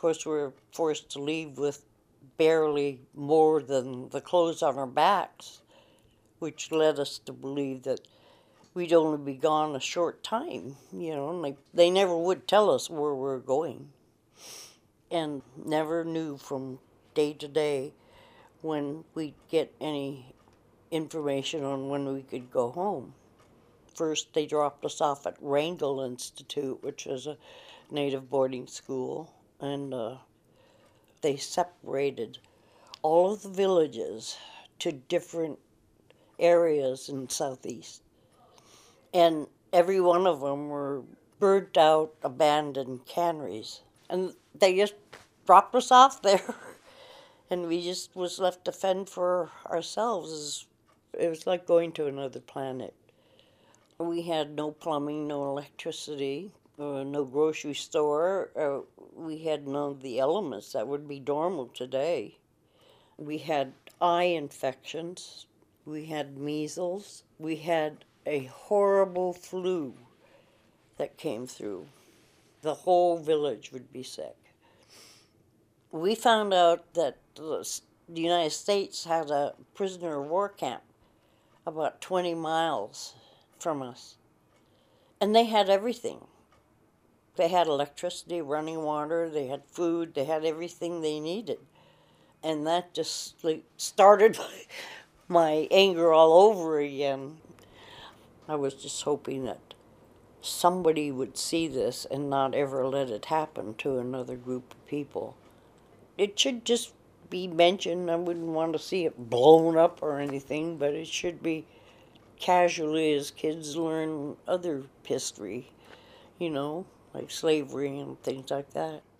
course, we were forced to leave with barely more than the clothes on our backs, which led us to believe that we'd only be gone a short time, and they never would tell us where we were going. And never knew from day to day when we'd get any information on when we could go home. First, they dropped us off at Wrangell Institute, which is a native boarding school, and they separated all of the villages to different areas in Southeast. And every one of them were burnt out, abandoned canneries. And they just dropped us off there. And we just was left to fend for ourselves. It was like going to another planet. We had no plumbing, no electricity, no grocery store. We had none of the elements that would be normal today. We had eye infections. We had measles. We had a horrible flu that came through. The whole village would be sick. We found out that the United States had a prisoner of war camp about 20 miles from us. And they had everything. They had electricity, running water, they had food, they had everything they needed. And that just started my anger all over again. I was just hoping that somebody would see this and not ever let it happen to another group of people. It should just be mentioned. I wouldn't want to see it blown up or anything, but it should be casually as kids learn other history, like slavery and things like that.